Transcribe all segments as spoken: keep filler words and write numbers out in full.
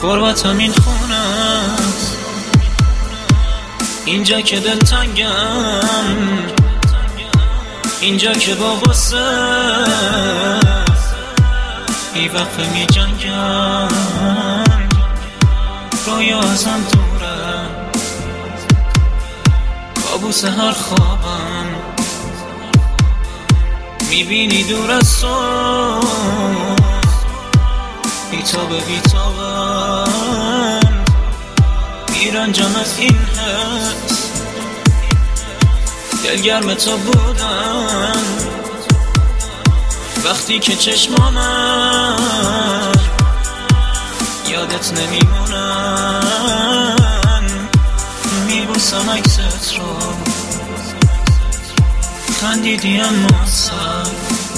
غربت همین خونه است، اینجا که دلتنگم، اینجا که با غصه ای وقفه می جنگم. رویا ازم دوره، کابوس هر خوابم میبینی دور از تو، بیتابه بیتابم میرنجم از این حس، دلگرم تو بودن وقتی که چشمامم یادت نمیمونن، میبوسم عکست رو خندیدی اما سر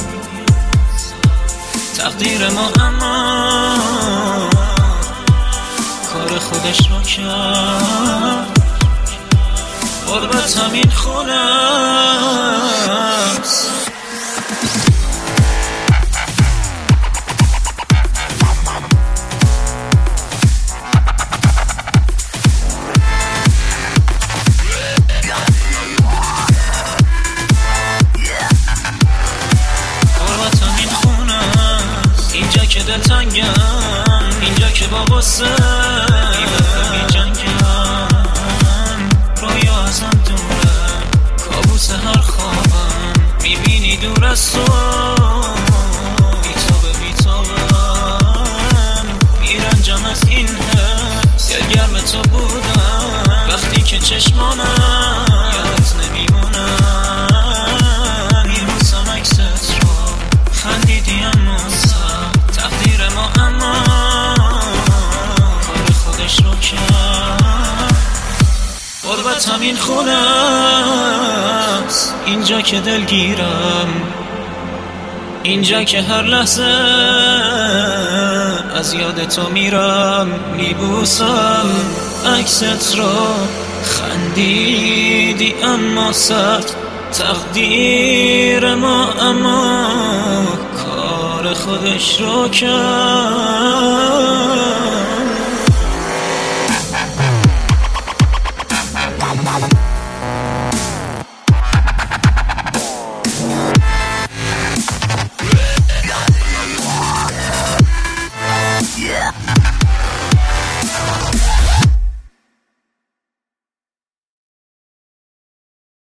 تقدیر ما، اما کار خودش رو کرد. غربت همین خونه است. اینجا که دلتنگم، اینجا که با غصه ای وقت می جنگم. رویا ازم دوره، کابوس هر خوابم میبینی دور از تو، بیتابه بیتابم میرنجم از این حس، دلگرم تو بودم وقتی که چشمانم یادت نمیمونن، میبوسم عکست رو خندیدی اما تقدیر ما، اما کار خودش رو کرد. غربت همین خونه است، اینجا که دلگیرم، اینجا که هر لحظه از یاد تو میرم، میبوسم عکست رو خندیدی اما سخت تقدیر ما، اما کار خودش رو کرد.